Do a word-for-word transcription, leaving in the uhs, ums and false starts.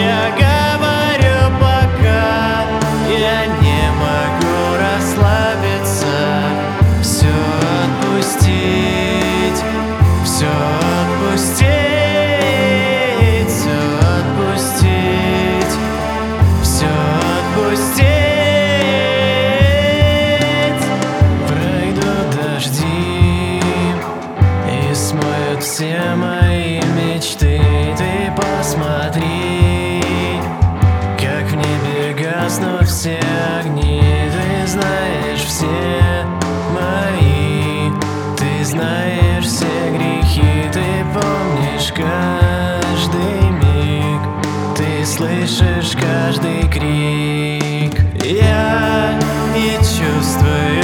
Я говорю пока, я не могу расслабиться. Все отпустить, все отпустить, все отпустить, все отпустить. Пройдут дожди и смоют все мои мечты. Ты посмотри, как в небе гаснут все огни. Ты знаешь все мои, ты знаешь все грехи. Ты помнишь каждый миг, ты слышишь каждый крик. Я не чувствую